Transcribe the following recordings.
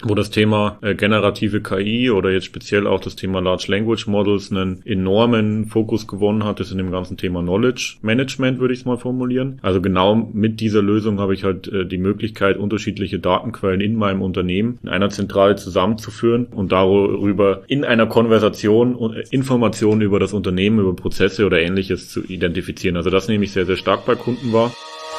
wo das Thema generative KI oder jetzt speziell auch das Thema Large Language Models einen enormen Fokus gewonnen hat, ist in dem ganzen Thema Knowledge Management, würde ich es mal formulieren. Also genau mit dieser Lösung habe ich halt die Möglichkeit, unterschiedliche Datenquellen in meinem Unternehmen in einer Zentrale zusammenzuführen und darüber in einer Konversation Informationen über das Unternehmen, über Prozesse oder Ähnliches zu identifizieren. Also das nehme ich sehr, sehr stark bei Kunden wahr.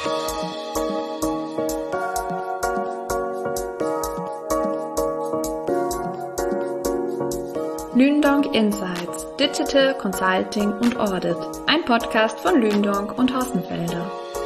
Lündong Insights, Digital Consulting und Audit, ein Podcast von Lündong und Hossenfelder.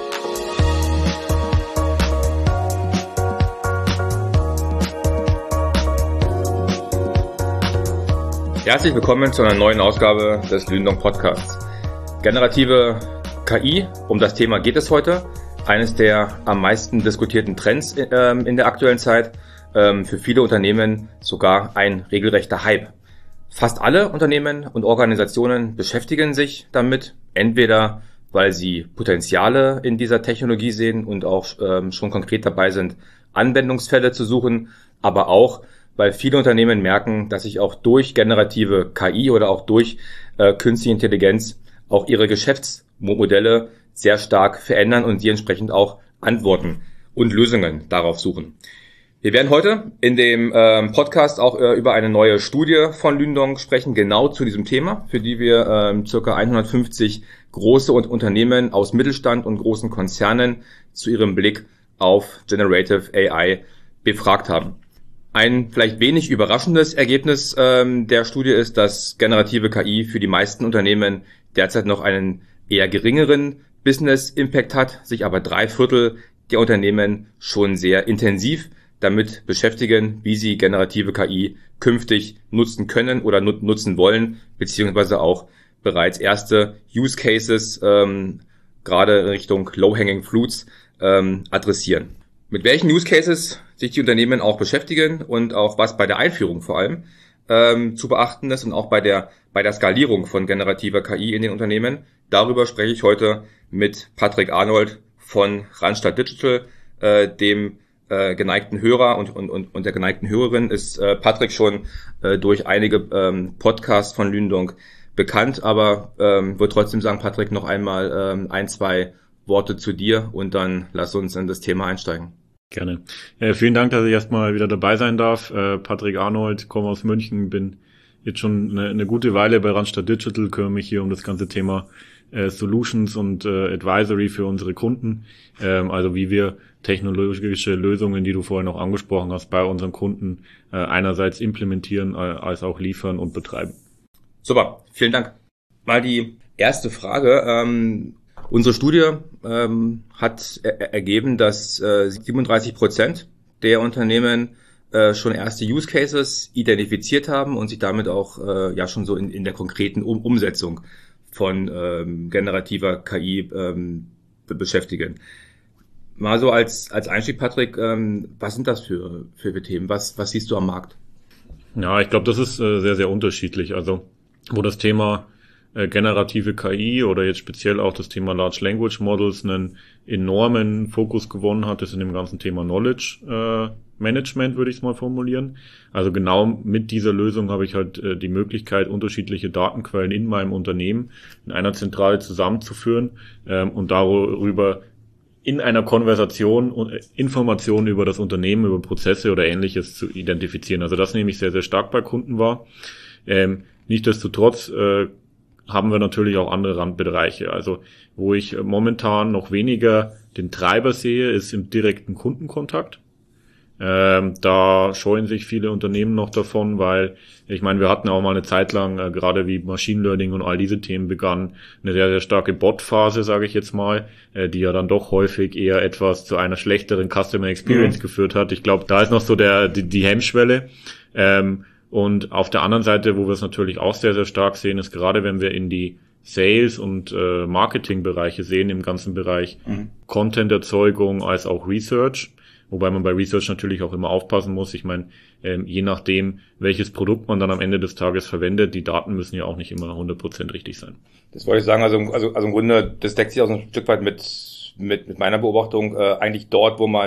Herzlich willkommen zu einer neuen Ausgabe des Lündong Podcasts. Generative KI, um das Thema geht es heute. Eines der am meisten diskutierten Trends in der aktuellen Zeit. Für viele Unternehmen sogar ein regelrechter Hype. Fast alle Unternehmen und Organisationen beschäftigen sich damit, entweder weil sie Potenziale in dieser Technologie sehen und auch schon konkret dabei sind, Anwendungsfälle zu suchen, aber auch, weil viele Unternehmen merken, dass sich auch durch generative KI oder auch durch künstliche Intelligenz auch ihre Geschäftsmodelle sehr stark verändern und sie entsprechend auch Antworten und Lösungen darauf suchen. Wir werden heute in dem Podcast auch über eine neue Studie von Lündong sprechen, genau zu diesem Thema, für die wir ca. 150 große Unternehmen aus Mittelstand und großen Konzernen zu ihrem Blick auf Generative AI befragt haben. Ein vielleicht wenig überraschendes Ergebnis der Studie ist, dass generative KI für die meisten Unternehmen derzeit noch einen eher geringeren Business-Impact hat, sich aber 3/4 der Unternehmen schon sehr intensiv damit beschäftigen, wie sie generative KI künftig nutzen können oder nutzen wollen, beziehungsweise auch bereits erste Use Cases gerade in Richtung Low-Hanging Fruits adressieren. Mit welchen Use Cases sich die Unternehmen auch beschäftigen und auch was bei der Einführung vor allem zu beachten ist und auch bei der Skalierung von generativer KI in den Unternehmen, darüber spreche ich heute mit Patrick Arnold von Randstad Digital, dem geneigten Hörer und der geneigten Hörerin ist Patrick schon durch einige Podcasts von Lündong bekannt, aber würde trotzdem sagen, Patrick, noch einmal ein, zwei Worte zu dir und dann lass uns in das Thema einsteigen. Gerne. Vielen Dank, dass ich erstmal wieder dabei sein darf. Patrick Arnold, komme aus München, bin jetzt schon eine gute Weile bei Randstad Digital, kümmere mich hier um das ganze Thema Solutions und Advisory für unsere Kunden, also wie wir technologische Lösungen, die du vorhin auch angesprochen hast, bei unseren Kunden einerseits implementieren, als auch liefern und betreiben. Super, vielen Dank. Mal die erste Frage. Unsere Studie hat ergeben, dass 37% der Unternehmen schon erste Use Cases identifiziert haben und sich damit auch ja schon so in der konkreten Umsetzung von generativer KI beschäftigen. Mal so als Einstieg, Patrick, was sind das für Themen? Was siehst du am Markt? Ja, ich glaube, das ist sehr, sehr unterschiedlich. Also, wo das Thema generative KI oder jetzt speziell auch das Thema Large Language Models einen enormen Fokus gewonnen hat, ist in dem ganzen Thema Knowledge Management, würde ich es mal formulieren. Also genau mit dieser Lösung habe ich halt die Möglichkeit, unterschiedliche Datenquellen in meinem Unternehmen in einer Zentrale zusammenzuführen und darüber in einer Konversation Informationen über das Unternehmen, über Prozesse oder Ähnliches zu identifizieren. Also das nehme ich sehr, sehr stark bei Kunden wahr. Nichtsdestotrotz haben wir natürlich auch andere Randbereiche. Also wo ich momentan noch weniger den Treiber sehe, ist im direkten Kundenkontakt. Da scheuen sich viele Unternehmen noch davon, weil ich meine, wir hatten auch mal eine Zeit lang, gerade wie Machine Learning und all diese Themen begannen, eine sehr, sehr starke Bot-Phase, sage ich jetzt mal, die ja dann doch häufig eher etwas zu einer schlechteren Customer Experience geführt hat. Ich glaube, da ist noch so die Hemmschwelle. Und auf der anderen Seite, wo wir es natürlich auch sehr, sehr stark sehen, ist gerade, wenn wir in die Sales- und Marketingbereiche sehen, im ganzen Bereich Content-Erzeugung als auch Research. Wobei man bei Research natürlich auch immer aufpassen muss. Ich meine, je nachdem, welches Produkt man dann am Ende des Tages verwendet, die Daten müssen ja auch nicht immer 100% richtig sein. Das wollte ich sagen. Also im Grunde, das deckt sich auch so ein Stück weit mit meiner Beobachtung. Eigentlich dort, wo man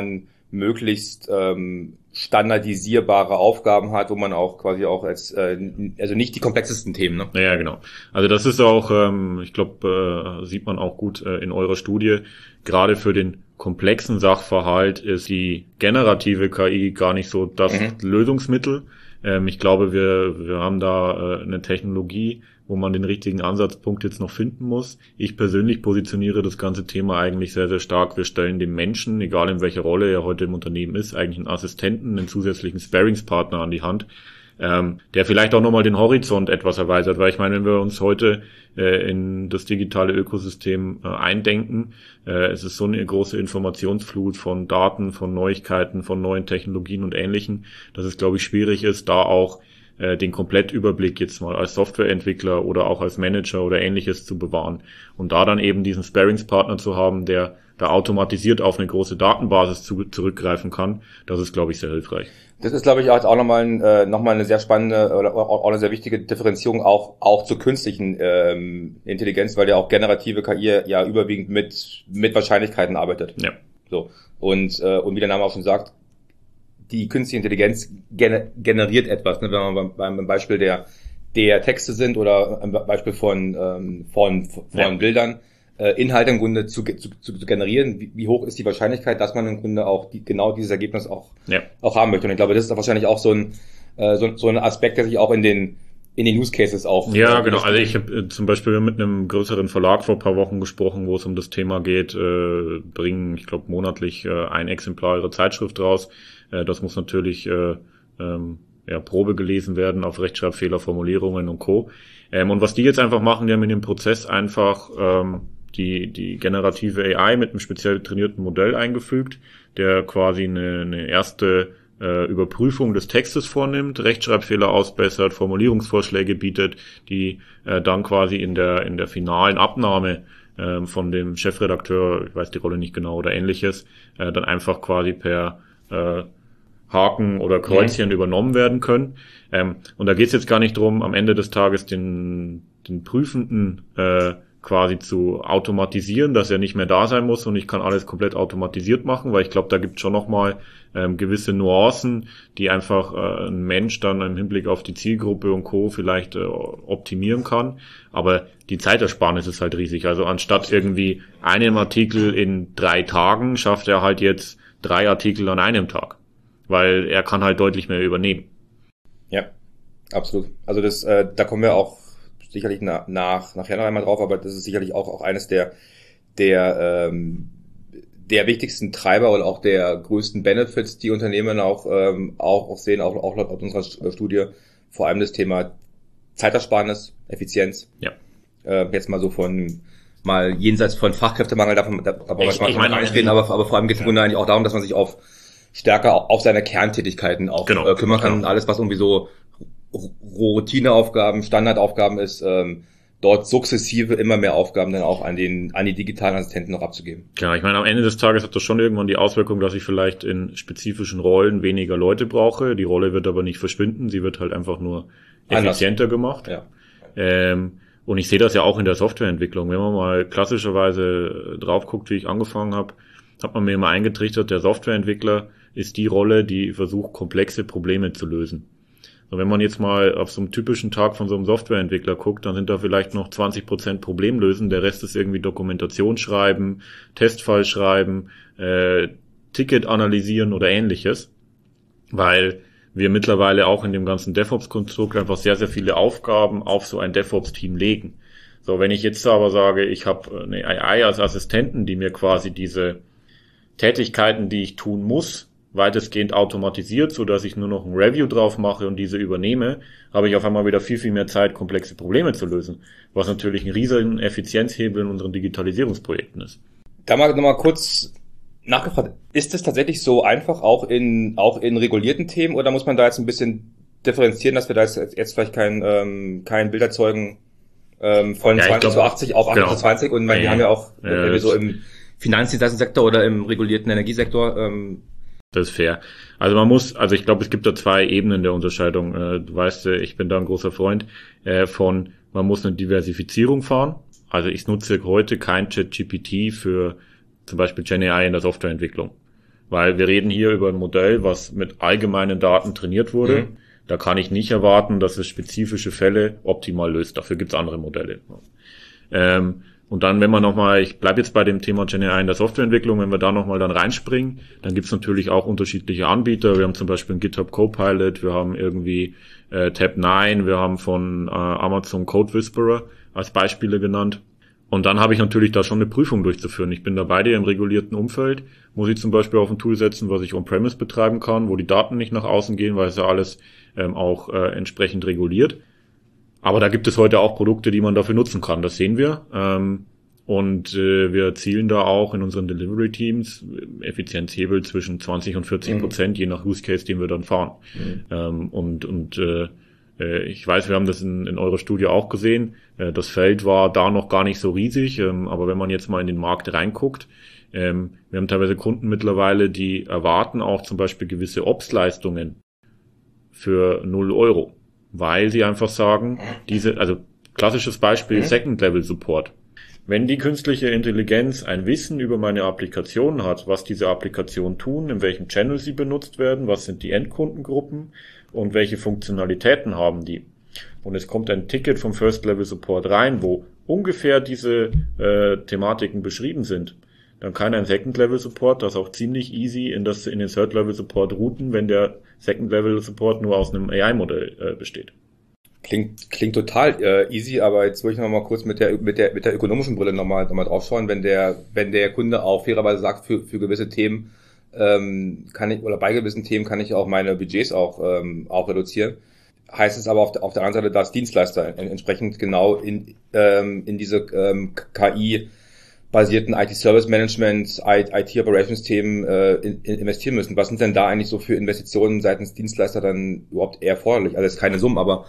möglichst standardisierbare Aufgaben hat, wo man auch quasi auch als also nicht die komplexesten Themen, ne? Ja, genau. Also das ist auch, ich glaube, sieht man auch gut in eurer Studie, gerade für den komplexen Sachverhalt ist die generative KI gar nicht so das Lösungsmittel. Ich glaube, wir haben da eine Technologie, wo man den richtigen Ansatzpunkt jetzt noch finden muss. Ich persönlich positioniere das ganze Thema eigentlich sehr, sehr stark. Wir stellen dem Menschen, egal in welcher Rolle er heute im Unternehmen ist, eigentlich einen Assistenten, einen zusätzlichen Sparringspartner an die Hand, der vielleicht auch nochmal den Horizont etwas erweitert. Weil ich meine, wenn wir uns heute in das digitale Ökosystem eindenken, es ist so eine große Informationsflut von Daten, von Neuigkeiten, von neuen Technologien und Ähnlichem, dass es, glaube ich, schwierig ist, da auch den Komplettüberblick jetzt mal als Softwareentwickler oder auch als Manager oder Ähnliches zu bewahren. Und da dann eben diesen Sparringspartner zu haben, der da automatisiert auf eine große Datenbasis zurückgreifen kann, das ist, glaube ich, sehr hilfreich. Das ist, glaube ich, auch nochmal eine sehr spannende oder auch eine sehr wichtige Differenzierung auch zur künstlichen Intelligenz, weil ja auch generative KI ja überwiegend mit Wahrscheinlichkeiten arbeitet. Ja. So. Und wie der Name auch schon sagt, die künstliche Intelligenz generiert etwas, ne? Wenn wir beim Beispiel der Texte sind oder ein Beispiel von Bildern, Inhalte im Grunde zu generieren, wie hoch ist die Wahrscheinlichkeit, dass man im Grunde auch genau dieses Ergebnis auch haben möchte. Und ich glaube, das ist wahrscheinlich auch so ein Aspekt, der sich auch in den Use Cases auch... Ja, genau. Also ich habe zum Beispiel mit einem größeren Verlag vor ein paar Wochen gesprochen, wo es um das Thema geht, bringen, ich glaube, monatlich ein Exemplar ihrer Zeitschrift raus. Das muss natürlich Probe gelesen werden auf Rechtschreibfehler, Formulierungen und Co. Und was die jetzt einfach machen, die haben in dem Prozess einfach die generative AI mit einem speziell trainierten Modell eingefügt, der quasi eine erste Überprüfung des Textes vornimmt, Rechtschreibfehler ausbessert, Formulierungsvorschläge bietet, die dann quasi in der finalen Abnahme von dem Chefredakteur, ich weiß die Rolle nicht genau oder Ähnliches, dann einfach quasi per Haken oder Kreuzchen übernommen werden können. Und da geht es jetzt gar nicht drum, am Ende des Tages den Prüfenden quasi zu automatisieren, dass er nicht mehr da sein muss und ich kann alles komplett automatisiert machen, weil ich glaube, da gibt es schon nochmal gewisse Nuancen, die einfach ein Mensch dann im Hinblick auf die Zielgruppe und Co. vielleicht optimieren kann. Aber die Zeitersparnis ist halt riesig. Also anstatt irgendwie einem Artikel in 3 Tagen, schafft er halt jetzt 3 Artikel an einem Tag. Weil er kann halt deutlich mehr übernehmen. Ja, absolut. Also da kommen wir auch sicherlich nachher noch einmal drauf, aber das ist sicherlich auch eines der wichtigsten Treiber oder auch der größten Benefits, die Unternehmen auch sehen, auch laut unserer Studie, vor allem das Thema Zeitersparnis, Effizienz. Ja. Jetzt mal so mal jenseits von Fachkräftemangel, da wollen wir mal reinreden, aber vor allem geht es im Grunde eigentlich auch darum, dass man sich stärker auf seine Kerntätigkeiten auch kümmern kann. Alles, was irgendwie so Routineaufgaben, Standardaufgaben ist, dort sukzessive immer mehr Aufgaben dann auch an die digitalen Assistenten noch abzugeben. Klar, ich meine, am Ende des Tages hat das schon irgendwann die Auswirkung, dass ich vielleicht in spezifischen Rollen weniger Leute brauche. Die Rolle wird aber nicht verschwinden, sie wird halt einfach nur effizienter gemacht. Ja. Und ich sehe das ja auch in der Softwareentwicklung. Wenn man mal klassischerweise drauf guckt, wie ich angefangen habe, hat man mir immer eingetrichtert, der Softwareentwickler ist die Rolle, die versucht, komplexe Probleme zu lösen. Und wenn man jetzt mal auf so einem typischen Tag von so einem Softwareentwickler guckt, dann sind da vielleicht noch 20% Problemlösen, der Rest ist irgendwie Dokumentation schreiben, Testfall schreiben, Ticket analysieren oder Ähnliches, weil wir mittlerweile auch in dem ganzen DevOps-Konstrukt einfach sehr, sehr viele Aufgaben auf so ein DevOps-Team legen. So, wenn ich jetzt aber sage, ich habe eine AI als Assistenten, die mir quasi diese Tätigkeiten, die ich tun muss, weitestgehend automatisiert, so dass ich nur noch ein Review drauf mache und diese übernehme, habe ich auf einmal wieder viel, viel mehr Zeit, komplexe Probleme zu lösen, was natürlich ein riesen Effizienzhebel in unseren Digitalisierungsprojekten ist. Da mal nochmal kurz nachgefragt, ist es tatsächlich so einfach auch in regulierten Themen oder muss man da jetzt ein bisschen differenzieren, dass wir da jetzt vielleicht kein Bild erzeugen von 20 zu 80 auf 80 zu 20 und wir haben ja auch so im Finanzdienstleistungssektor oder im regulierten Energiesektor. Das ist fair. Also ich glaube, es gibt da 2 Ebenen der Unterscheidung. Du weißt, ich bin da ein großer Freund von, man muss eine Diversifizierung fahren. Also ich nutze heute kein ChatGPT für zum Beispiel GenAI in der Softwareentwicklung. Weil wir reden hier über ein Modell, was mit allgemeinen Daten trainiert wurde. Da kann ich nicht erwarten, dass es spezifische Fälle optimal löst. Dafür gibt's andere Modelle. Und dann, wenn man nochmal, ich bleibe jetzt bei dem Thema GenAI in der Softwareentwicklung, wenn wir da nochmal dann reinspringen, dann gibt's natürlich auch unterschiedliche Anbieter. Wir haben zum Beispiel einen GitHub Copilot, wir haben irgendwie Tab9, wir haben von Amazon Code Whisperer als Beispiele genannt. Und dann habe ich natürlich da schon eine Prüfung durchzuführen. Ich bin da bei dir im regulierten Umfeld. Muss ich zum Beispiel auf ein Tool setzen, was ich on-premise betreiben kann, wo die Daten nicht nach außen gehen, weil es ja alles auch entsprechend reguliert. Aber da gibt es heute auch Produkte, die man dafür nutzen kann. Das sehen wir. Und wir erzielen da auch in unseren Delivery-Teams Effizienzhebel zwischen 20 und 40%, je nach Use Case, den wir dann fahren. Ich weiß, wir haben das in eurer Studie auch gesehen. Das Feld war da noch gar nicht so riesig. Aber wenn man jetzt mal in den Markt reinguckt, wir haben teilweise Kunden mittlerweile, die erwarten auch zum Beispiel gewisse Ops-Leistungen für 0 Euro. Weil sie einfach sagen, also klassisches Beispiel Second-Level-Support. Wenn die künstliche Intelligenz ein Wissen über meine Applikation hat, was diese Applikationen tun, in welchem Channel sie benutzt werden, was sind die Endkundengruppen und welche Funktionalitäten haben die. Und es kommt ein Ticket vom First-Level-Support rein, wo ungefähr diese Thematiken beschrieben sind. Dann kann ein Second-Level-Support das auch ziemlich easy in den Third-Level-Support routen, wenn der Second-Level-Support nur aus einem AI-Modell besteht. Klingt total easy, aber jetzt würde ich noch mal kurz mit der ökonomischen Brille noch mal draufschauen, wenn der Kunde auch fairerweise sagt, für gewisse Themen kann ich, oder bei gewissen Themen kann ich auch meine Budgets auch reduzieren. Heißt es aber auf der anderen Seite, dass Dienstleister entsprechend genau in diese KI-basierten IT-Service-Management, IT-Operations-Themen investieren müssen. Was sind denn da eigentlich so für Investitionen seitens Dienstleister dann überhaupt eher erforderlich? Also jetzt keine Summen, aber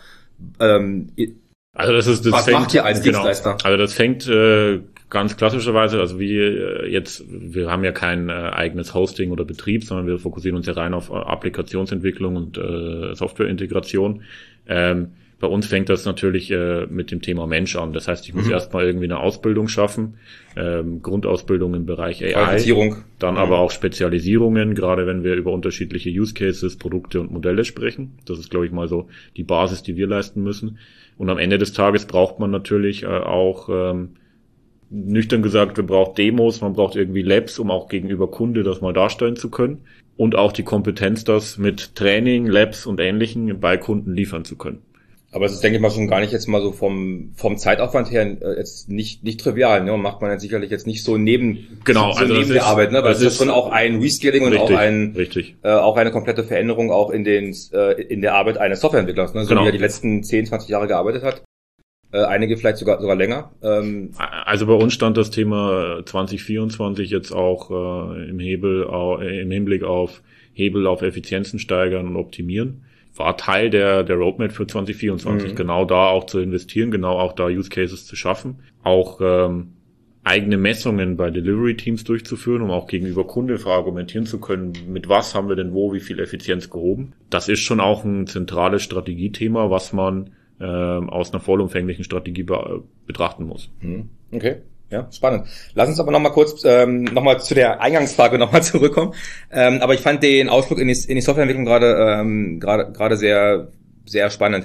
also was macht ihr als Dienstleister? Also das fängt ganz klassischerweise, also wir haben ja kein eigenes Hosting oder Betrieb, sondern wir fokussieren uns ja rein auf Applikationsentwicklung und Softwareintegration. Bei uns fängt das natürlich mit dem Thema Mensch an. Das heißt, ich muss erstmal irgendwie eine Ausbildung schaffen, Grundausbildung im Bereich AI, dann aber auch Spezialisierungen, gerade wenn wir über unterschiedliche Use Cases, Produkte und Modelle sprechen. Das ist, glaube ich, mal so die Basis, die wir leisten müssen. Und am Ende des Tages braucht man natürlich auch, nüchtern gesagt, man braucht Demos, man braucht irgendwie Labs, um auch gegenüber Kunde das mal darstellen zu können. Und auch die Kompetenz, das mit Training, Labs und Ähnlichem bei Kunden liefern zu können. Aber es ist, denke ich mal, schon gar nicht jetzt mal so vom Zeitaufwand her jetzt nicht trivial, ne? Macht man jetzt sicherlich jetzt nicht so neben der Arbeit, ne? Weil es ist schon auch ein Rescaling und auch eine komplette Veränderung auch in der Arbeit eines Softwareentwicklers, ne? So wie er die letzten 10, 20 Jahre gearbeitet hat. Einige vielleicht sogar länger. Also bei uns stand das Thema 2024 jetzt auch im Hinblick auf Hebel auf Effizienzen steigern und optimieren. War Teil der Roadmap für 2024, genau da auch zu investieren, genau auch da Use Cases zu schaffen, auch eigene Messungen bei Delivery Teams durchzuführen, um auch gegenüber Kunde verargumentieren zu können, mit was haben wir denn wie viel Effizienz gehoben. Das ist schon auch ein zentrales Strategiethema, was man aus einer vollumfänglichen Strategie betrachten muss. Okay. Ja, spannend. Lass uns aber nochmal kurz nochmal zu der Eingangsfrage nochmal zurückkommen. Aber ich fand den Ausflug in die Softwareentwicklung gerade sehr, sehr spannend.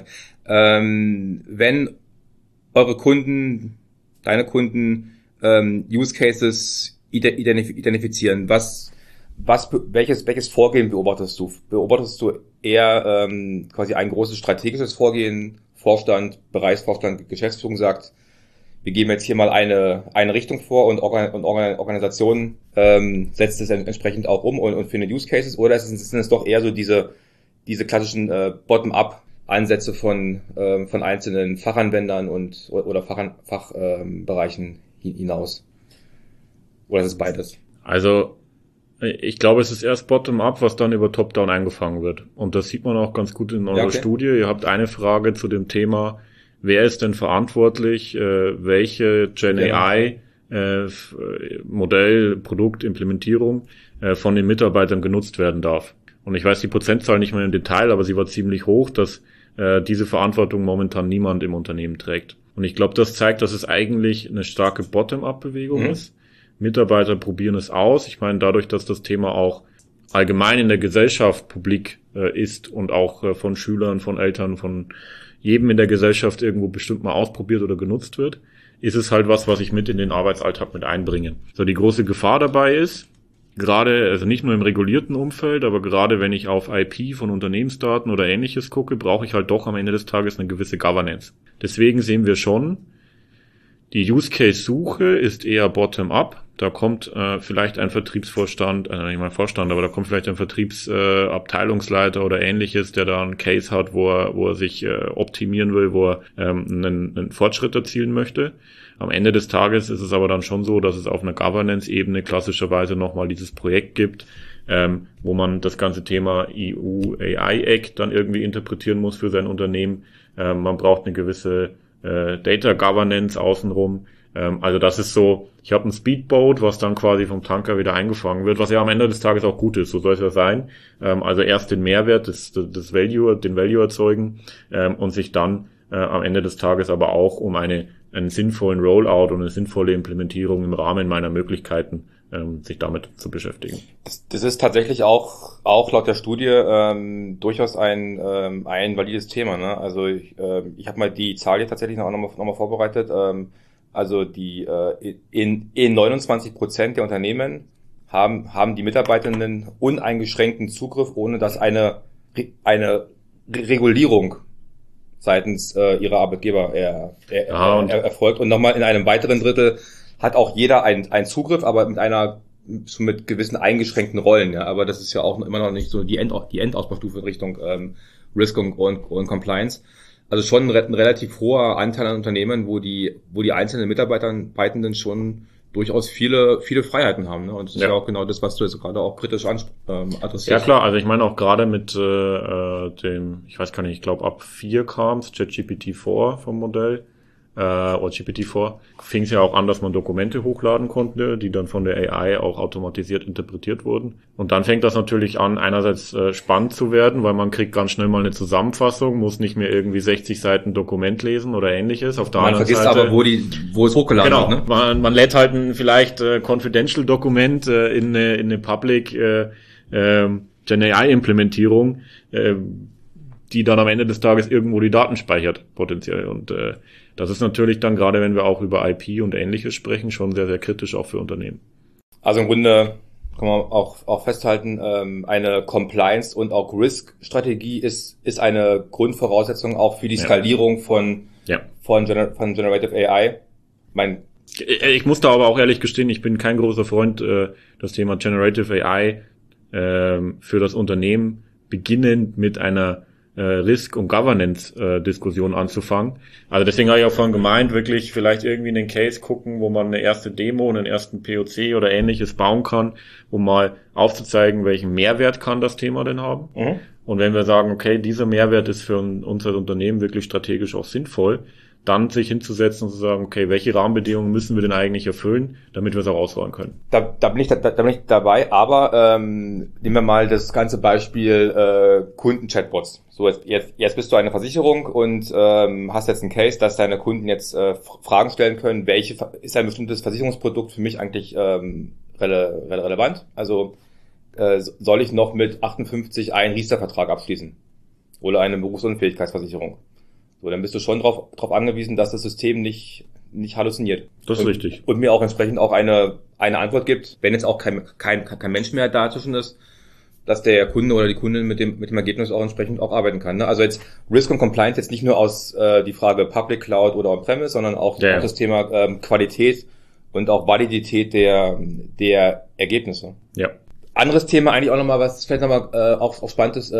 Wenn eure Kunden, deine Kunden Use Cases identifizieren, welches Vorgehen beobachtest du? Beobachtest du eher quasi ein großes strategisches Vorgehen, Vorstand, Bereichsvorstand, Geschäftsführung sagt, wir geben jetzt hier mal eine Richtung vor und Organisation setzt es entsprechend auch um und findet Use Cases, oder sind es doch eher so diese klassischen Bottom-up-Ansätze von einzelnen Fachanwendern oder Fachbereichen hinaus? Oder ist es beides? Also ich glaube, es ist erst Bottom-up, was dann über Top-down eingefangen wird. Und das sieht man auch ganz gut in eurer Studie. Ihr habt eine Frage zu dem Thema, wer ist denn verantwortlich, welche GenAI Modell, Produkt, Implementierung von den Mitarbeitern genutzt werden darf. Und ich weiß die Prozentzahl nicht mehr im Detail, aber sie war ziemlich hoch, dass diese Verantwortung momentan niemand im Unternehmen trägt. Und ich glaube, das zeigt, dass es eigentlich eine starke Bottom-up-Bewegung ist. Mitarbeiter probieren es aus. Ich meine, dadurch, dass das Thema auch allgemein in der Gesellschaft publik ist und auch von Schülern, von Eltern, von jedem in der Gesellschaft irgendwo bestimmt mal ausprobiert oder genutzt wird, ist es halt was ich mit in den Arbeitsalltag mit einbringe. So, die große Gefahr dabei ist, gerade, also nicht nur im regulierten Umfeld, aber gerade wenn ich auf IP von Unternehmensdaten oder Ähnliches gucke, brauche ich halt doch am Ende des Tages eine gewisse Governance. Deswegen sehen wir schon, die Use-Case-Suche ist eher bottom-up. Da kommt vielleicht ein Vertriebsvorstand, nicht mal Vorstand, aber da kommt vielleicht ein Vertriebsabteilungsleiter oder Ähnliches, der da einen Case hat, wo er sich optimieren will, wo er einen Fortschritt erzielen möchte. Am Ende des Tages ist es aber dann schon so, dass es auf einer Governance-Ebene klassischerweise nochmal dieses Projekt gibt, wo man das ganze Thema EU AI Act dann irgendwie interpretieren muss für sein Unternehmen. Man braucht eine gewisse Data Governance außenrum. Also das ist so, ich habe ein Speedboat, was dann quasi vom Tanker wieder eingefangen wird, was ja am Ende des Tages auch gut ist, so soll es ja sein. Also erst den Mehrwert, den Value erzeugen und sich dann am Ende des Tages aber auch um einen sinnvollen Rollout und eine sinnvolle Implementierung im Rahmen meiner Möglichkeiten sich damit zu beschäftigen. Das ist tatsächlich auch laut der Studie durchaus ein valides Thema. Ne? Also ich habe mal die Zahl hier tatsächlich noch mal vorbereitet. Also die in 29% der Unternehmen haben die Mitarbeitenden uneingeschränkten Zugriff, ohne dass eine Regulierung seitens ihrer Arbeitgeber erfolgt. Und nochmal in einem weiteren Drittel hat auch jeder einen Zugriff, aber mit gewissen eingeschränkten Rollen. Ja, aber das ist ja auch immer noch nicht so die Endausbaustufe in Richtung Risk und Compliance. Also schon ein relativ hoher Anteil an Unternehmen, wo die einzelnen Mitarbeitenden schon durchaus viele Freiheiten haben. Ne? Und das ist ja auch genau das, was du jetzt gerade auch kritisch adressierst. Ja klar, also ich meine auch gerade mit dem, ich weiß gar nicht, ich glaube ab 4 kam es, ChatGPT-4 vom Modell, oder GPT-4, fing es ja auch an, dass man Dokumente hochladen konnte, die dann von der AI auch automatisiert interpretiert wurden. Und dann fängt das natürlich an, einerseits spannend zu werden, weil man kriegt ganz schnell mal eine Zusammenfassung, muss nicht mehr irgendwie 60 Seiten Dokument lesen oder Ähnliches. Auf der man anderen vergisst Seite, aber, wo es hochgeladen wird. Genau, man lädt halt ein vielleicht Confidential Dokument in eine Public Gen AI Implementierung, die dann am Ende des Tages irgendwo die Daten speichert, potenziell. Und das ist natürlich dann, gerade wenn wir auch über IP und Ähnliches sprechen, schon sehr, sehr kritisch auch für Unternehmen. Also im Grunde kann man auch festhalten, eine Compliance- und auch Risk-Strategie ist eine Grundvoraussetzung auch für die Skalierung von Generative AI. Ich muss da aber auch ehrlich gestehen, ich bin kein großer Freund, das Thema Generative AI für das Unternehmen beginnend mit einer Risk- und Governance-Diskussion anzufangen. Also deswegen habe ich auch vorhin gemeint, wirklich vielleicht irgendwie einen Case gucken, wo man eine erste Demo, einen ersten POC oder Ähnliches bauen kann, um mal aufzuzeigen, welchen Mehrwert kann das Thema denn haben. Mhm. Und wenn wir sagen, okay, dieser Mehrwert ist für uns als Unternehmen wirklich strategisch auch sinnvoll, dann sich hinzusetzen und zu sagen, okay, welche Rahmenbedingungen müssen wir denn eigentlich erfüllen, damit wir es auch ausrollen können. Da bin ich dabei, aber nehmen wir mal das ganze Beispiel Kunden-Chatbots. So, jetzt bist du eine Versicherung und hast jetzt einen Case, dass deine Kunden jetzt Fragen stellen können, ist ein bestimmtes Versicherungsprodukt für mich eigentlich relevant? Also soll ich noch mit 58 einen Riester-Vertrag abschließen? Oder eine Berufsunfähigkeitsversicherung? So, dann bist du schon drauf angewiesen, dass das System nicht halluziniert. Das ist richtig. Und mir auch entsprechend auch eine Antwort gibt, wenn jetzt auch kein Mensch mehr dazwischen ist, dass der Kunde oder die Kundin mit dem Ergebnis auch entsprechend auch arbeiten kann. Ne? Also jetzt Risk und Compliance jetzt nicht nur aus die Frage Public Cloud oder On-Premise, sondern auch das Thema Qualität und auch Validität der Ergebnisse. Ja. Anderes Thema eigentlich auch nochmal, was vielleicht nochmal auch spannend ist,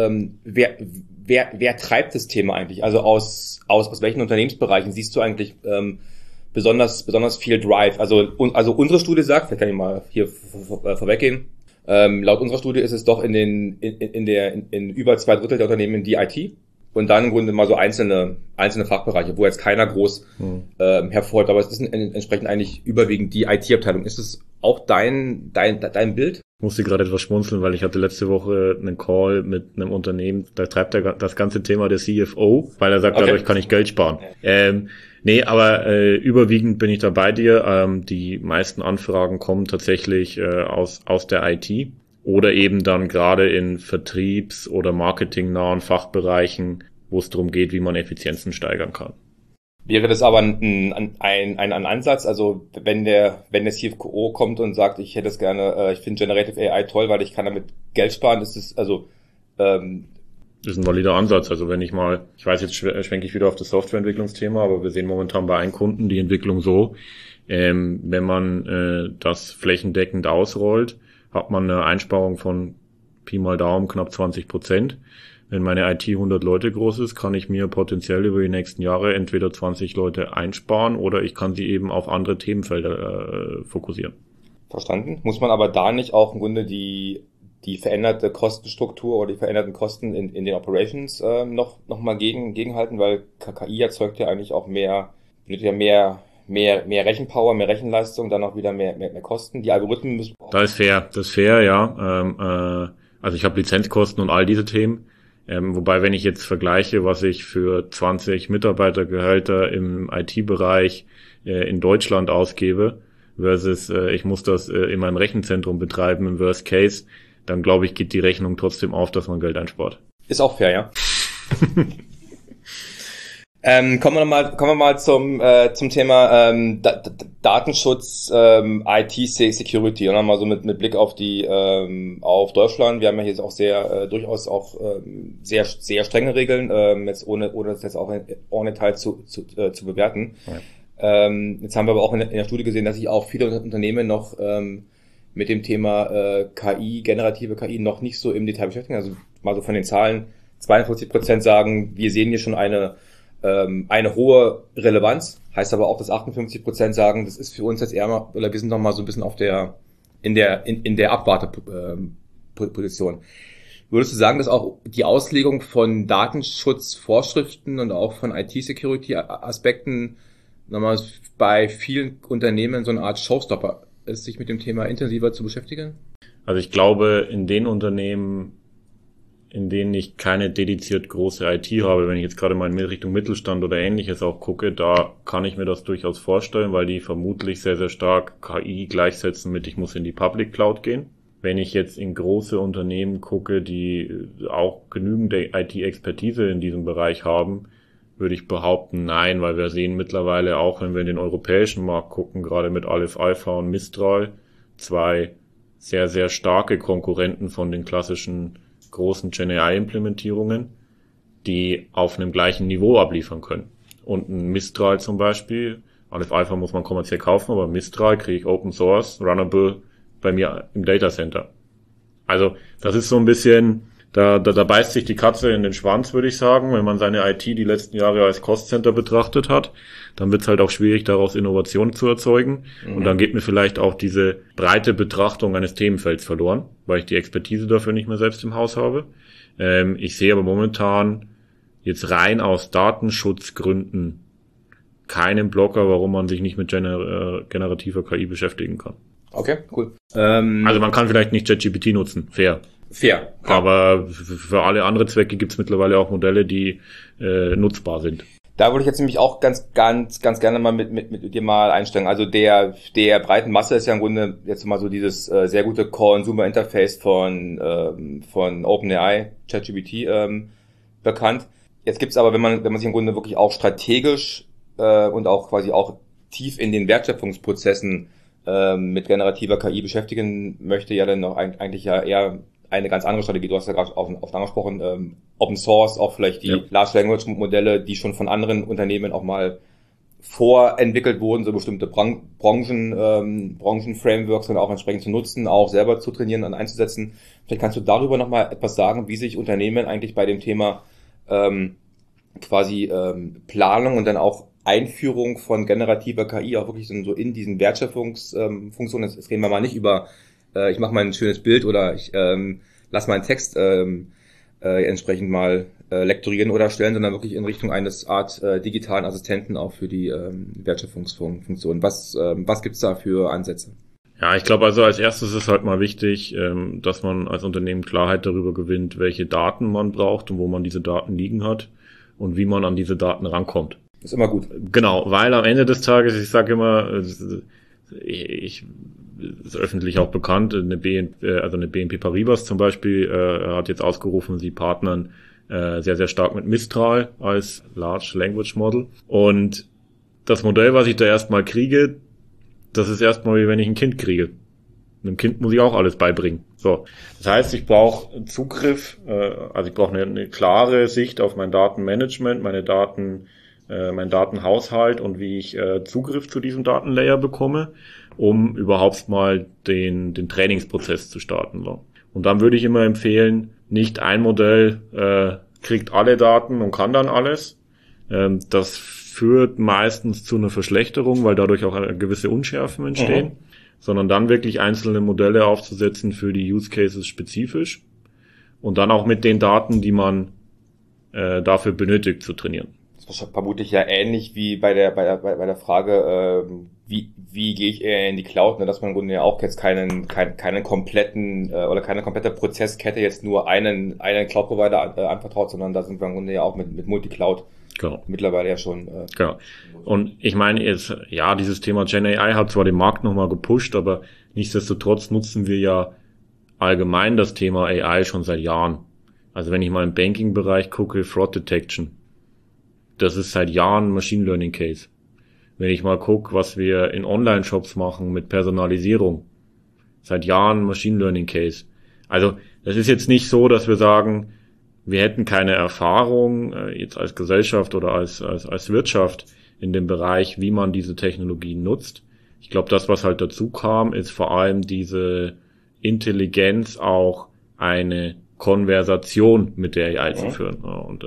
wer treibt das Thema eigentlich? Also aus welchen Unternehmensbereichen siehst du eigentlich besonders viel Drive? Also unsere Studie sagt, vielleicht kann ich mal hier vorweggehen, laut unserer Studie ist es doch in über 2/3 der Unternehmen die IT und dann im Grunde mal so einzelne Fachbereiche, wo jetzt keiner groß hervorhebt, aber es ist entsprechend eigentlich überwiegend die IT-Abteilung. Ist es auch dein Bild? Ich musste gerade etwas schmunzeln, weil ich hatte letzte Woche einen Call mit einem Unternehmen, da treibt er das ganze Thema der CFO, weil er sagt, dadurch kann ich Geld sparen. Aber überwiegend bin ich da bei dir. Die meisten Anfragen kommen tatsächlich aus der IT oder eben dann gerade in Vertriebs- oder marketingnahen Fachbereichen, wo es darum geht, wie man Effizienzen steigern kann. Wäre das aber ein Ansatz, also wenn der CFO kommt und sagt, ich hätte es gerne, ich finde Generative AI toll, weil ich kann damit Geld sparen, ist es das ist ein valider Ansatz. Also wenn ich weiß, jetzt schwenke ich wieder auf das Softwareentwicklungsthema, aber wir sehen momentan bei einem Kunden die Entwicklung so, wenn man das flächendeckend ausrollt, hat man eine Einsparung von Pi mal Daumen knapp 20%. Wenn meine IT 100 Leute groß ist, kann ich mir potenziell über die nächsten Jahre entweder 20 Leute einsparen oder ich kann sie eben auf andere Themenfelder fokussieren. Verstanden. Muss man aber da nicht auch im Grunde die veränderte Kostenstruktur oder die veränderten Kosten in den Operations noch mal gegenhalten, weil KI erzeugt ja eigentlich auch mehr Rechenpower, mehr Rechenleistung, dann auch wieder mehr Kosten. Die Algorithmen müssen... Das ist fair, ja. Also ich habe Lizenzkosten und all diese Themen. Wobei, wenn ich jetzt vergleiche, was ich für 20 Mitarbeitergehälter im IT-Bereich in Deutschland ausgebe, versus ich muss das in meinem Rechenzentrum betreiben im Worst Case, dann glaube ich, geht die Rechnung trotzdem auf, dass man Geld einspart. Ist auch fair, ja. Kommen wir mal zum Thema Datenschutz, IT-Security und nochmal so mit Blick auf auf Deutschland. Wir haben ja hier auch durchaus auch sehr strenge Regeln, jetzt ohne das jetzt auch en Detail zu bewerten. Ja. Jetzt haben wir aber auch in der Studie gesehen, dass sich auch viele Unternehmen noch mit dem Thema KI, generative KI noch nicht so im Detail beschäftigen. Also mal so von den Zahlen, 42% sagen, wir sehen hier schon eine hohe Relevanz, heißt aber auch, dass 58% sagen, das ist für uns jetzt eher mal, oder wir sind noch mal so ein bisschen in der Abwarteposition. Würdest du sagen, dass auch die Auslegung von Datenschutzvorschriften und auch von IT-Security-Aspekten nochmal bei vielen Unternehmen so eine Art Showstopper ist, sich mit dem Thema intensiver zu beschäftigen? Also ich glaube, in den Unternehmen, in denen ich keine dediziert große IT habe, wenn ich jetzt gerade mal in Richtung Mittelstand oder Ähnliches auch gucke, da kann ich mir das durchaus vorstellen, weil die vermutlich sehr, sehr stark KI gleichsetzen mit, ich muss in die Public Cloud gehen. Wenn ich jetzt in große Unternehmen gucke, die auch genügend IT-Expertise in diesem Bereich haben, würde ich behaupten, nein, weil wir sehen mittlerweile auch, wenn wir in den europäischen Markt gucken, gerade mit Aleph Alpha und Mistral, zwei sehr, sehr starke Konkurrenten von den klassischen großen GenAI-Implementierungen, die auf einem gleichen Niveau abliefern können. Und ein Mistral zum Beispiel, Aleph Alpha muss man kommerziell kaufen, aber Mistral kriege ich Open Source, runnable bei mir im Datacenter. Also das ist so ein bisschen, da beißt sich die Katze in den Schwanz, würde ich sagen. Wenn man seine IT die letzten Jahre als Cost-Center betrachtet hat, dann wird es halt auch schwierig, daraus Innovation zu erzeugen. Und dann geht mir vielleicht auch diese breite Betrachtung eines Themenfelds verloren, weil ich die Expertise dafür nicht mehr selbst im Haus habe. Ich sehe aber momentan jetzt rein aus Datenschutzgründen keinen Blocker, warum man sich nicht mit generativer KI beschäftigen kann. Okay, cool. Also man kann vielleicht nicht ChatGPT nutzen, fair. Ja. Aber für alle anderen Zwecke gibt es mittlerweile auch Modelle, die nutzbar sind. Da würde ich jetzt nämlich auch ganz gerne mal mit dir mal einsteigen. Also der breiten Masse ist ja im Grunde jetzt mal so dieses sehr gute Consumer-Interface von OpenAI, ChatGPT bekannt. Jetzt gibt's aber, wenn man sich im Grunde wirklich auch strategisch und auch quasi auch tief in den Wertschöpfungsprozessen mit generativer KI beschäftigen möchte, ja dann noch eigentlich ja eher eine ganz andere Strategie. Du hast ja gerade auch angesprochen, Open Source, auch vielleicht die Large Language Modelle, die schon von anderen Unternehmen auch mal vorentwickelt wurden, so bestimmte Branchenframeworks dann auch entsprechend zu nutzen, auch selber zu trainieren und einzusetzen. Vielleicht kannst du darüber nochmal etwas sagen, wie sich Unternehmen eigentlich bei dem Thema Planung und dann auch Einführung von generativer KI auch wirklich so in diesen Wertschöpfungsfunktionen. Jetzt reden wir mal nicht über ich mache mal ein schönes Bild oder ich lasse meinen Text entsprechend mal lektorieren oder stellen, sondern wirklich in Richtung eines Art digitalen Assistenten auch für die Wertschöpfungsfunktion. Was gibt's da für Ansätze? Ja, ich glaube also als erstes ist halt mal wichtig, dass man als Unternehmen Klarheit darüber gewinnt, welche Daten man braucht und wo man diese Daten liegen hat und wie man an diese Daten rankommt. Ist immer gut. Genau, weil am Ende des Tages, ich sage immer, ist öffentlich auch bekannt, eine BNP Paribas zum Beispiel hat jetzt ausgerufen, sie partnern sehr, sehr stark mit Mistral als Large Language Model. Und das Modell, was ich da erstmal kriege, das ist erstmal wie wenn ich ein Kind kriege. Einem Kind muss ich auch alles beibringen. So, das heißt, ich brauche Zugriff, also ich brauche eine klare Sicht auf mein Datenmanagement, mein Datenhaushalt und wie ich Zugriff zu diesem Datenlayer bekomme, um überhaupt mal den Trainingsprozess zu starten. So. Und dann würde ich immer empfehlen, nicht ein Modell kriegt alle Daten und kann dann alles. Das führt meistens zu einer Verschlechterung, weil dadurch auch gewisse Unschärfen entstehen, sondern dann wirklich einzelne Modelle aufzusetzen für die Use Cases spezifisch und dann auch mit den Daten, die man dafür benötigt, zu trainieren. Das ist vermutlich ja ähnlich wie bei der Frage, wie gehe ich eher in die Cloud, ne, dass man im Grunde ja auch jetzt keine komplette Prozesskette jetzt nur einen Cloud-Provider anvertraut, sondern da sind wir im Grunde ja auch mit Multicloud mittlerweile ja schon. Genau. Und ich meine jetzt, ja, dieses Thema Gen AI hat zwar den Markt nochmal gepusht, aber nichtsdestotrotz nutzen wir ja allgemein das Thema AI schon seit Jahren. Also wenn ich mal im Banking-Bereich gucke, Fraud Detection, das ist seit Jahren ein Machine Learning Case. Wenn ich mal gucke, was wir in Online-Shops machen mit Personalisierung, seit Jahren Machine Learning Case. Also das ist jetzt nicht so, dass wir sagen, wir hätten keine Erfahrung jetzt als Gesellschaft oder als Wirtschaft in dem Bereich, wie man diese Technologien nutzt. Ich glaube, das, was halt dazu kam, ist vor allem diese Intelligenz, auch eine Konversation mit der AI zu führen. Und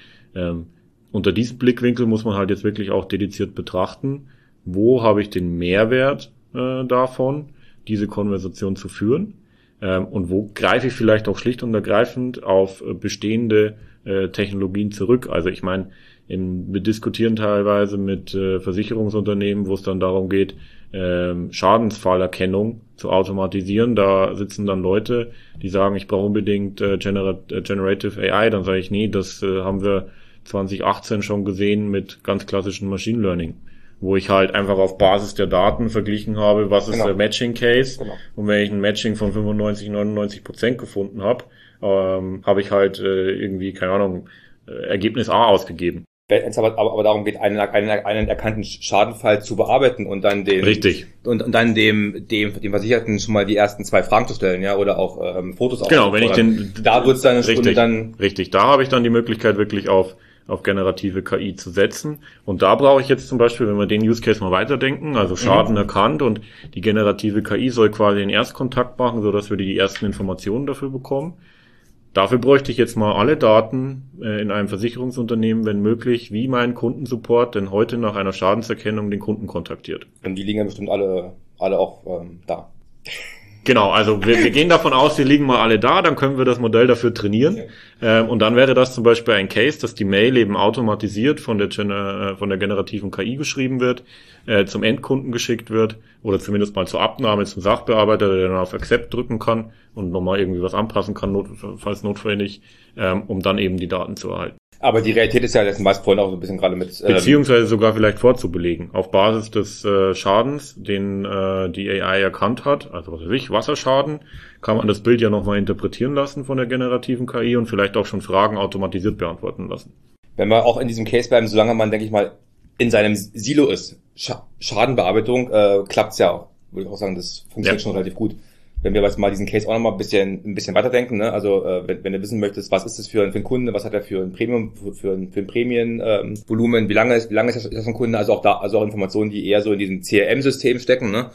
unter diesem Blickwinkel muss man halt jetzt wirklich auch dediziert betrachten, wo habe ich den Mehrwert davon, diese Konversation zu führen, und wo greife ich vielleicht auch schlicht und ergreifend auf bestehende Technologien zurück. Also ich meine, wir diskutieren teilweise mit Versicherungsunternehmen, wo es dann darum geht, Schadensfallerkennung zu automatisieren. Da sitzen dann Leute, die sagen, ich brauche unbedingt Generative AI. Dann sage ich, nee, das haben wir 2018 schon gesehen mit ganz klassischen Machine Learning, wo ich halt einfach auf Basis der Daten verglichen habe, was ist der Matching Case. Und wenn ich ein Matching von 95-99% gefunden habe, habe ich halt irgendwie, keine Ahnung, Ergebnis A ausgegeben. Wenn es aber darum geht, einen erkannten Schadenfall zu bearbeiten und dann und dann dem Versicherten schon mal die ersten 2 Fragen zu stellen, ja, oder auch Fotos genau, wenn ich da wird's dann richtig, da habe ich dann die Möglichkeit wirklich auf generative KI zu setzen. Und da brauche ich jetzt zum Beispiel, wenn wir den Use Case mal weiterdenken, also Schaden erkannt und die generative KI soll quasi den Erstkontakt machen, so dass wir die ersten Informationen dafür bekommen. Dafür bräuchte ich jetzt mal alle Daten in einem Versicherungsunternehmen, wenn möglich, wie mein Kundensupport denn heute nach einer Schadenserkennung den Kunden kontaktiert. Und die liegen ja bestimmt alle auch da. Genau, also wir gehen davon aus, die liegen mal alle da, dann können wir das Modell dafür trainieren. Und dann wäre das zum Beispiel ein Case, dass die Mail eben automatisiert von der generativen KI geschrieben wird, zum Endkunden geschickt wird oder zumindest mal zur Abnahme zum Sachbearbeiter, der dann auf Accept drücken kann und nochmal irgendwie was anpassen kann, falls notwendig, um dann eben die Daten zu erhalten. Aber die Realität ist ja, das meist vorhin auch so ein bisschen gerade mit... beziehungsweise sogar vielleicht vorzubelegen. Auf Basis des Schadens, den die AI erkannt hat, also was weiß ich, Wasserschaden, kann man das Bild ja nochmal interpretieren lassen von der generativen KI und vielleicht auch schon Fragen automatisiert beantworten lassen. Wenn wir auch in diesem Case bleiben, solange man, denke ich mal, in seinem Silo ist, Schadenbearbeitung, klappt's ja auch. Würde ich auch sagen, das funktioniert schon relativ gut. Wenn wir jetzt mal diesen Case auch nochmal ein bisschen weiterdenken, ne? Also wenn du wissen möchtest, was ist das für ein Kunde, was hat er für ein Premium, für ein Prämienvolumen, wie lange ist das ein Kunde, also auch Informationen, die eher so in diesem CRM-System stecken, ne?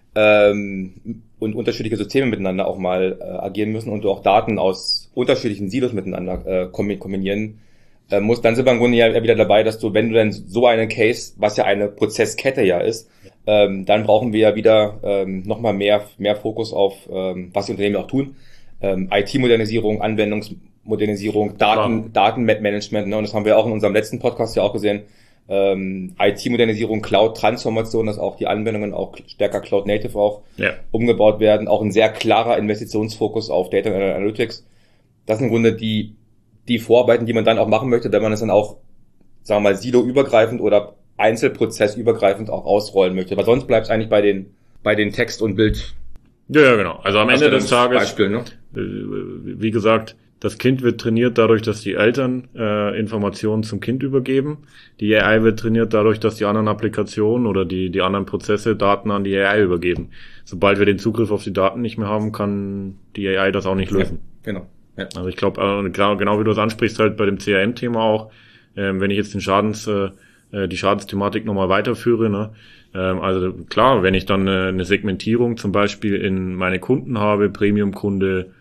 Und unterschiedliche Systeme miteinander auch mal agieren müssen und du auch Daten aus unterschiedlichen Silos miteinander kombinieren musst, dann sind wir im Grunde ja wieder dabei, dass du, wenn du denn so einen Case, was ja eine Prozesskette ja ist, dann brauchen wir ja wieder nochmal mehr Fokus auf, was die Unternehmen auch tun. IT-Modernisierung, Anwendungsmodernisierung, Datenmanagement, ne? Und das haben wir auch in unserem letzten Podcast ja auch gesehen. IT-Modernisierung, Cloud-Transformation, dass auch die Anwendungen auch stärker Cloud-Native auch umgebaut werden. Auch ein sehr klarer Investitionsfokus auf Data Analytics. Das sind im Grunde die Vorarbeiten, die man dann auch machen möchte, wenn man es dann auch, sagen wir mal, silo-übergreifend oder einzelprozessübergreifend auch ausrollen möchte. Weil sonst bleibt es eigentlich bei den bei den Text- und Bild. Ja, genau. Also am Ende des Tages, Beispiel, ne? Wie gesagt, das Kind wird trainiert dadurch, dass die Eltern Informationen zum Kind übergeben. Die AI wird trainiert dadurch, dass die anderen Applikationen oder die anderen Prozesse Daten an die AI übergeben. Sobald wir den Zugriff auf die Daten nicht mehr haben, kann die AI das auch nicht lösen. Ja, genau. Ja. Also ich glaube, genau wie du es ansprichst, halt bei dem CRM-Thema auch, wenn ich jetzt die Schadensthematik nochmal weiterführe, ne? Also klar, wenn ich dann eine Segmentierung zum Beispiel in meine Kunden habe, Premium-Kunde,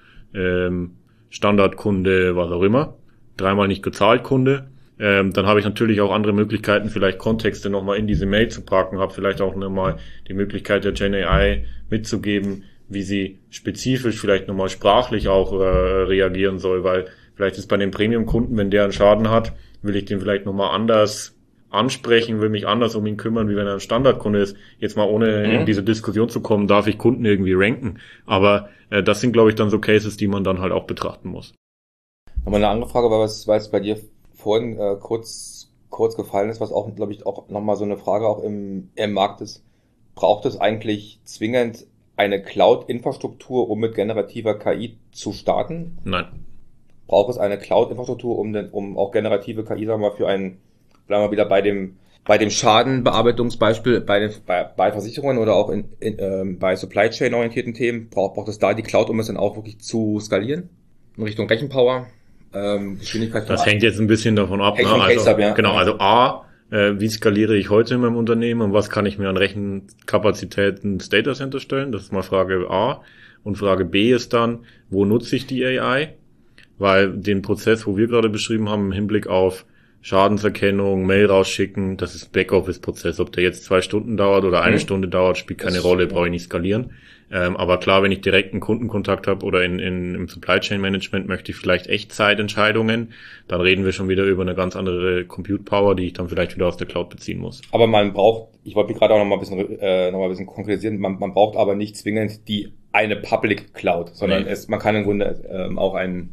Standardkunde, was auch immer, dreimal nicht gezahlt Kunde, dann habe ich natürlich auch andere Möglichkeiten, vielleicht Kontexte nochmal in diese Mail zu packen, habe vielleicht auch nochmal die Möglichkeit der Gen AI mitzugeben, wie sie spezifisch vielleicht nochmal sprachlich auch reagieren soll, weil vielleicht ist bei dem Premium-Kunden, wenn der einen Schaden hat, will ich den vielleicht nochmal anders ansprechen, will mich anders um ihn kümmern, wie wenn er ein Standardkunde ist. Jetzt mal ohne in diese Diskussion zu kommen, darf ich Kunden irgendwie ranken. Aber das sind, glaube ich, dann so Cases, die man dann halt auch betrachten muss. Nochmal eine andere Frage, weil es bei dir vorhin kurz gefallen ist, was auch, glaube ich, auch nochmal so eine Frage auch im Markt ist. Braucht es eigentlich zwingend eine Cloud-Infrastruktur, um mit generativer KI zu starten? Nein. Braucht es eine Cloud-Infrastruktur, um auch generative KI, sagen wir mal, bleiben wir wieder bei dem Schadenbearbeitungsbeispiel bei Versicherungen oder auch bei Supply Chain orientierten Themen, braucht es da die Cloud, um es dann auch wirklich zu skalieren? In Richtung Rechenpower, Geschwindigkeit. Das hängt jetzt ein bisschen davon ab. Hängt vom Case ab, ja. Genau, also wie skaliere ich heute in meinem Unternehmen und was kann ich mir an Rechenkapazitäten ins Datacenter stellen? Das ist mal Frage A. Und Frage B ist dann, wo nutze ich die AI? Weil den Prozess, wo wir gerade beschrieben haben, im Hinblick auf Schadenserkennung, Mail rausschicken, das ist Backoffice-Prozess. Ob der jetzt 2 Stunden dauert oder 1 Stunde dauert, spielt keine Rolle, brauche ich nicht skalieren. Aber klar, wenn ich direkten Kundenkontakt habe oder im Supply Chain Management möchte ich vielleicht Echtzeitentscheidungen, dann reden wir schon wieder über eine ganz andere Compute Power, die ich dann vielleicht wieder aus der Cloud beziehen muss. Aber man braucht, ich wollte mich gerade auch noch mal ein bisschen konkretisieren, man braucht aber nicht zwingend eine Public Cloud, sondern man kann im Grunde auch eine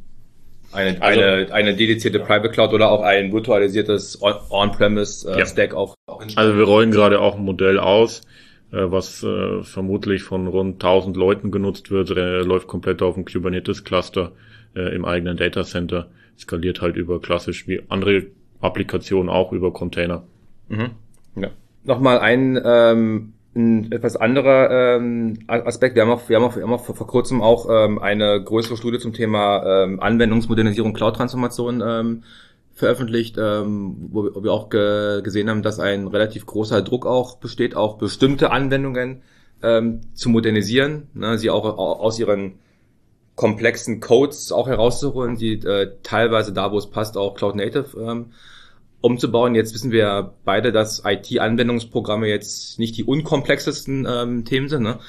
dedizierte Private Cloud oder auch ein virtualisiertes On-Premise Stack auch hinstellen. Also wir rollen gerade auch ein Modell aus, was vermutlich von rund 1000 Leuten genutzt wird, läuft komplett auf dem Kubernetes-Cluster im eigenen Datacenter, skaliert halt über klassisch wie andere Applikationen auch über Container. Mhm. Ja. Nochmal ein etwas anderer Aspekt. Wir haben auch vor kurzem auch eine größere Studie zum Thema Anwendungsmodernisierung, Cloud-Transformation veröffentlicht, wo wir auch gesehen haben, dass ein relativ großer Druck auch besteht, auch bestimmte Anwendungen zu modernisieren, ne, sie auch aus ihren komplexen Codes auch herauszuholen, die teilweise da, wo es passt, auch Cloud-Native umzubauen. Jetzt wissen wir beide, dass IT-Anwendungsprogramme jetzt nicht die unkomplexesten Themen sind. Ne?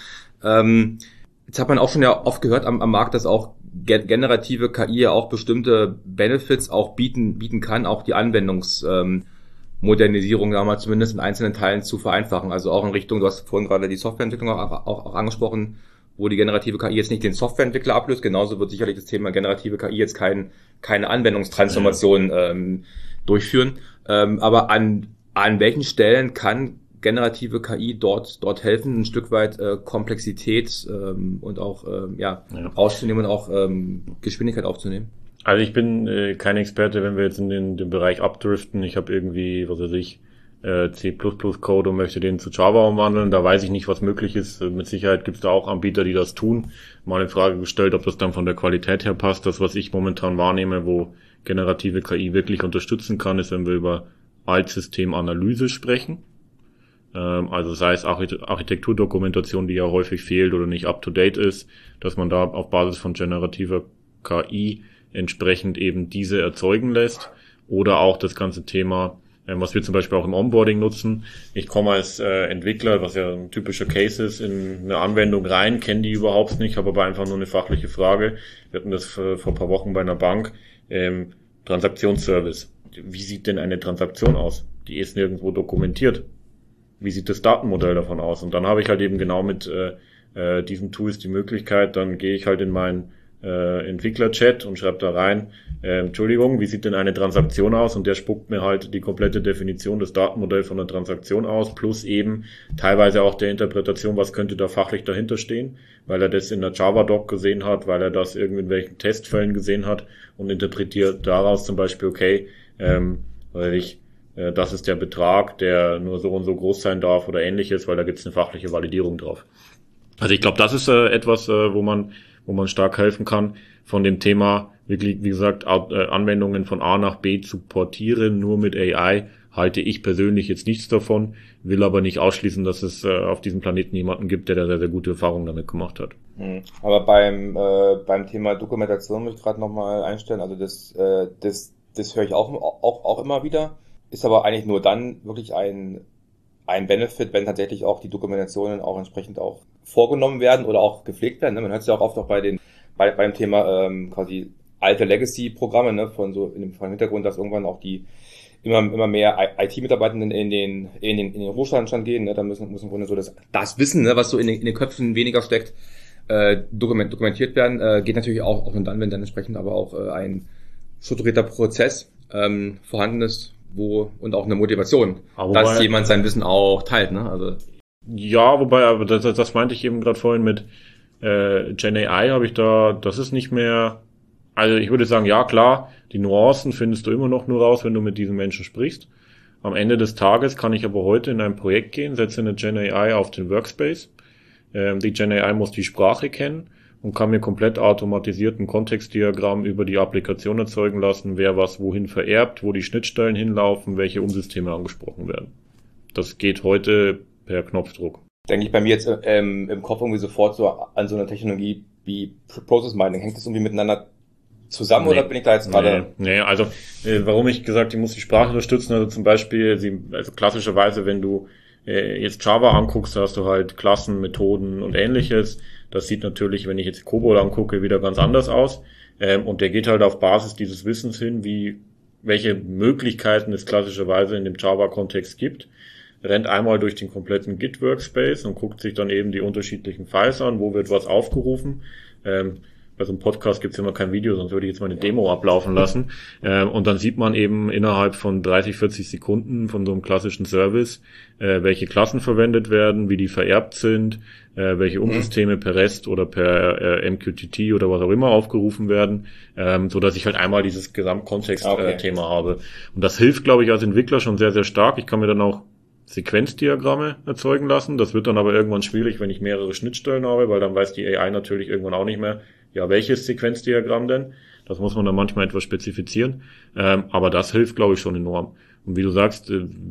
Jetzt hat man auch schon ja oft gehört am Markt, dass auch generative KI ja auch bestimmte Benefits auch bieten kann, auch die Anwendungsmodernisierung da mal zumindest in einzelnen Teilen zu vereinfachen. Also auch in Richtung, du hast vorhin gerade die Softwareentwicklung auch angesprochen, wo die generative KI jetzt nicht den Softwareentwickler ablöst. Genauso wird sicherlich das Thema generative KI jetzt keine Anwendungstransformation durchführen. Aber an welchen Stellen kann generative KI dort helfen, ein Stück weit Komplexität und auch rauszunehmen und auch Geschwindigkeit aufzunehmen? Also ich bin kein Experte, wenn wir jetzt in den Bereich abdriften. Ich habe irgendwie, was weiß ich, C++-Code und möchte den zu Java umwandeln. Da weiß ich nicht, was möglich ist. Mit Sicherheit gibt es da auch Anbieter, die das tun. Mal in Frage gestellt, ob das dann von der Qualität her passt. Das, was ich momentan wahrnehme, wo generative KI wirklich unterstützen kann, ist, wenn wir über Altsystemanalyse sprechen. Also sei es Architekturdokumentation, die ja häufig fehlt oder nicht up-to-date ist, dass man da auf Basis von generativer KI entsprechend eben diese erzeugen lässt. Oder auch das ganze Thema, was wir zum Beispiel auch im Onboarding nutzen. Ich komme als Entwickler, was ja ein typischer Case ist, in eine Anwendung rein, kenne die überhaupt nicht, habe aber einfach nur eine fachliche Frage. Wir hatten das vor ein paar Wochen bei einer Bank. Transaktionsservice. Wie sieht denn eine Transaktion aus? Die ist nirgendwo dokumentiert. Wie sieht das Datenmodell davon aus? Und dann habe ich halt eben genau mit diesen Tools die Möglichkeit, dann gehe ich halt in mein Entwickler-Chat und schreibe da rein, Entschuldigung, wie sieht denn eine Transaktion aus? Und der spuckt mir halt die komplette Definition des Datenmodells von der Transaktion aus, plus eben teilweise auch der Interpretation, was könnte da fachlich dahinter stehen, weil er das in der Java-Doc gesehen hat, weil er das irgendwie in welchen Testfällen gesehen hat und interpretiert daraus zum Beispiel, okay, das ist der Betrag, der nur so und so groß sein darf oder ähnliches, weil da gibt es eine fachliche Validierung drauf. Also ich glaube, das ist etwas, wo man stark helfen kann, von dem Thema, wirklich, wie gesagt, Anwendungen von A nach B zu portieren, nur mit AI, halte ich persönlich jetzt nichts davon, will aber nicht ausschließen, dass es auf diesem Planeten jemanden gibt, der da sehr, sehr gute Erfahrungen damit gemacht hat. Aber beim Thema Dokumentation muss ich gerade nochmal einstellen, also das höre ich auch immer wieder, ist aber eigentlich nur dann wirklich ein Benefit, wenn tatsächlich auch die Dokumentationen auch entsprechend auch vorgenommen werden oder auch gepflegt werden. Man hört es ja auch oft auch beim Thema quasi alte Legacy-Programme, ne, von dem Hintergrund, dass irgendwann auch die immer mehr IT-Mitarbeitenden in den Ruhestand gehen. Ne, da müssen im Grunde so das Wissen, ne, was so in den Köpfen weniger steckt, dokumentiert werden. Geht natürlich auch nur dann, wenn dann entsprechend aber auch ein strukturierter Prozess vorhanden ist, und auch eine Motivation, dass jemand sein Wissen auch teilt, ne? Also ja, wobei, aber das meinte ich eben gerade vorhin mit Gen AI das ist nicht mehr, also ich würde sagen, ja klar, die Nuancen findest du immer noch nur raus, wenn du mit diesen Menschen sprichst. Am Ende des Tages kann ich aber heute in ein Projekt gehen, setze eine Gen AI auf den Workspace. Die Gen AI muss die Sprache kennen und kann mir komplett automatisiert ein Kontextdiagramm über die Applikation erzeugen lassen, wer was wohin vererbt, wo die Schnittstellen hinlaufen, welche Umsysteme angesprochen werden. Das geht heute per Knopfdruck. Denke ich bei mir jetzt im Kopf irgendwie sofort so an so eine Technologie wie Process Mining. Hängt das irgendwie miteinander zusammen oder bin ich da jetzt gerade? Nee, also warum ich gesagt, ich muss die Sprache unterstützen, also zum Beispiel, also klassischerweise, wenn du jetzt Java anguckst, da hast du halt Klassen, Methoden und ähnliches. Das sieht natürlich, wenn ich jetzt COBOL angucke, wieder ganz anders aus. Und der geht halt auf Basis dieses Wissens hin, welche Möglichkeiten es klassischerweise in dem Java-Kontext gibt. Rennt einmal durch den kompletten Git-Workspace und guckt sich dann eben die unterschiedlichen Files an, wo wird was aufgerufen. Bei so einem Podcast gibt's immer kein Video, sonst würde ich jetzt mal eine Demo ablaufen lassen. Und dann sieht man eben innerhalb von 30, 40 Sekunden von so einem klassischen Service, welche Klassen verwendet werden, wie die vererbt sind, welche Umsysteme per REST oder per MQTT oder was auch immer aufgerufen werden, so dass ich halt einmal dieses Gesamtkontext-Thema habe. Und das hilft, glaube ich, als Entwickler schon sehr, sehr stark. Ich kann mir dann auch Sequenzdiagramme erzeugen lassen. Das wird dann aber irgendwann schwierig, wenn ich mehrere Schnittstellen habe, weil dann weiß die AI natürlich irgendwann auch nicht mehr, ja, welches Sequenzdiagramm denn? Das muss man dann manchmal etwas spezifizieren. Aber das hilft, glaube ich, schon enorm. Und wie du sagst,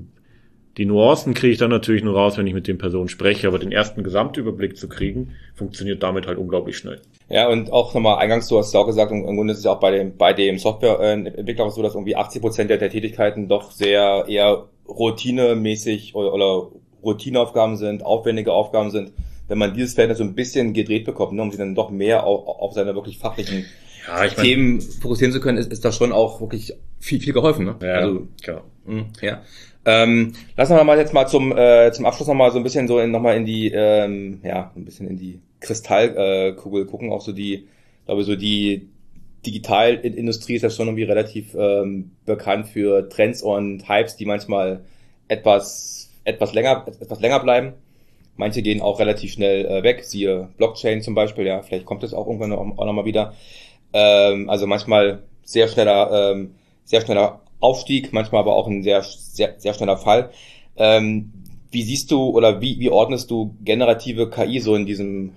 die Nuancen kriege ich dann natürlich nur raus, wenn ich mit den Personen spreche. Aber den ersten Gesamtüberblick zu kriegen, funktioniert damit halt unglaublich schnell. Ja, und auch nochmal eingangs, du hast ja auch gesagt, im Grunde ist es ja auch bei dem Softwareentwickler so, dass irgendwie 80% der Tätigkeiten doch sehr eher routinemäßig oder Routineaufgaben sind, aufwendige Aufgaben sind. Wenn man dieses Feld so ein bisschen gedreht bekommt, ne, um sich dann doch mehr auf seine wirklich fachlichen Themen fokussieren zu können, ist das schon auch wirklich viel geholfen. Ne? Ja, also, klar. Ja. Lassen wir mal jetzt mal zum Abschluss nochmal so ein bisschen so nochmal in die, ein bisschen in die Kristallkugel gucken. Auch so die Digitalindustrie ist ja schon irgendwie relativ bekannt für Trends und Hypes, die manchmal etwas länger bleiben. Manche gehen auch relativ schnell weg, siehe Blockchain zum Beispiel, ja, vielleicht kommt es auch irgendwann auch nochmal wieder. Also manchmal sehr schneller Aufstieg, manchmal aber auch ein sehr, sehr, sehr schneller Fall. Wie siehst du oder wie ordnest du generative KI so in diesem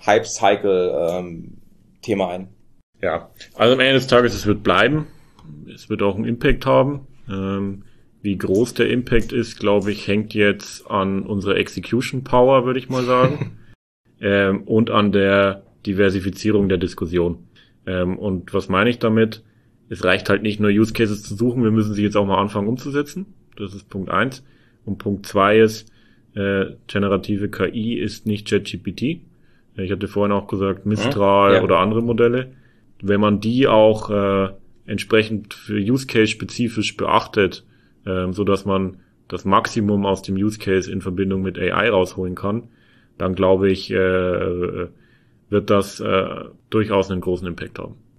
Hype-Cycle Thema ein? Ja, also am Ende des Tages, es wird bleiben. Es wird auch einen Impact haben. Wie groß der Impact ist, glaube ich, hängt jetzt an unserer Execution Power, würde ich mal sagen. Und an der Diversifizierung der Diskussion. Und was meine ich damit? Es reicht halt nicht nur Use Cases zu suchen, wir müssen sie jetzt auch mal anfangen umzusetzen. Das ist Punkt 1. Und Punkt 2 ist, generative KI ist nicht ChatGPT. Ich hatte vorhin auch gesagt, Mistral oder andere Modelle. Wenn man die auch entsprechend für Use Case spezifisch beachtet, so dass man das Maximum aus dem Use Case in Verbindung mit AI rausholen kann, dann glaube ich, wird das durchaus einen großen Impact haben.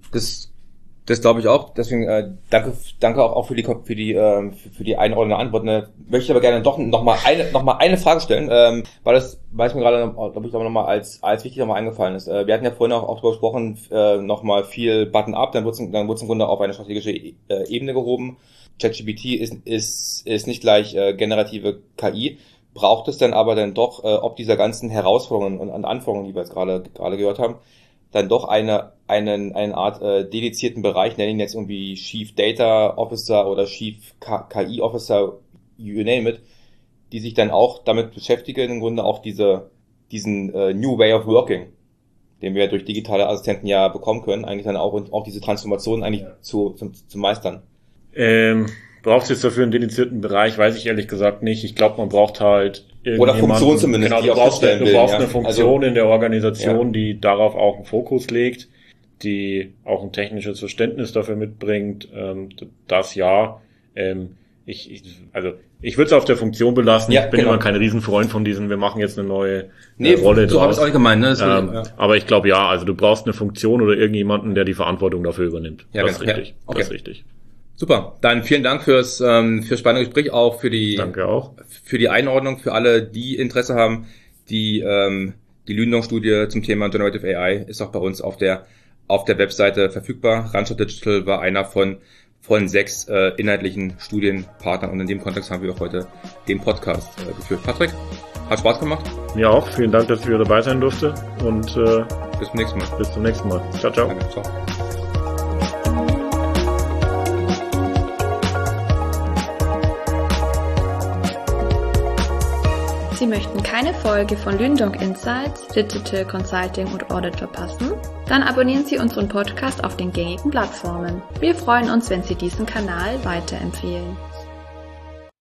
Das glaube ich auch. Deswegen danke auch für die einordnende Antwort. Ne? Möchte ich aber gerne doch noch mal eine Frage stellen, weil es mir gerade, glaube ich, noch mal als wichtig noch mal eingefallen ist. Wir hatten ja vorhin auch darüber gesprochen, noch mal viel Button-up, dann wird's im Grunde auf eine strategische Ebene gehoben. ChatGPT ist nicht gleich generative KI. Braucht es dann aber dann doch, ob dieser ganzen Herausforderungen und Anforderungen, die wir jetzt gerade gehört haben, dann doch eine Art dedizierten Bereich, nennen ihn jetzt irgendwie Chief Data Officer oder Chief KI Officer, you name it, die sich dann auch damit beschäftigen, im Grunde auch diesen New Way of Working, den wir durch digitale Assistenten ja bekommen können, eigentlich dann auch diese Transformation eigentlich zu meistern. Brauchst du jetzt dafür einen dedizierten Bereich? Weiß ich ehrlich gesagt nicht. Ich glaube, man braucht halt oder Funktion zumindest. Genau, du brauchst eine Funktion in der Organisation, die darauf auch einen Fokus legt, die auch ein technisches Verständnis dafür mitbringt. Das ja. Ich würde es auf der Funktion belassen. Ich bin immer kein Riesenfreund von diesen, wir machen jetzt eine neue Rolle so habe ich es auch nicht gemeint. Ne? Aber ich glaube ja, also du brauchst eine Funktion oder irgendjemanden, der die Verantwortung dafür übernimmt. Ja, das ist richtig. Ja. Okay. Das ist richtig. Super, dann vielen Dank fürs spannende Gespräch, auch für die Einordnung, für alle, die Interesse haben. Die Lündong-Studie zum Thema Generative AI ist auch bei uns auf der Webseite verfügbar. Randstad Digital war einer von 6 inhaltlichen Studienpartnern und in dem Kontext haben wir auch heute den Podcast geführt. Patrick, hat Spaß gemacht? Mir auch, vielen Dank, dass ich wieder dabei sein durfte und bis zum nächsten Mal. Bis zum nächsten Mal. Ciao, ciao. Danke, ciao. Sie möchten keine Folge von Lündong Insights, Digital Consulting und Audit verpassen? Dann abonnieren Sie unseren Podcast auf den gängigen Plattformen. Wir freuen uns, wenn Sie diesen Kanal weiterempfehlen.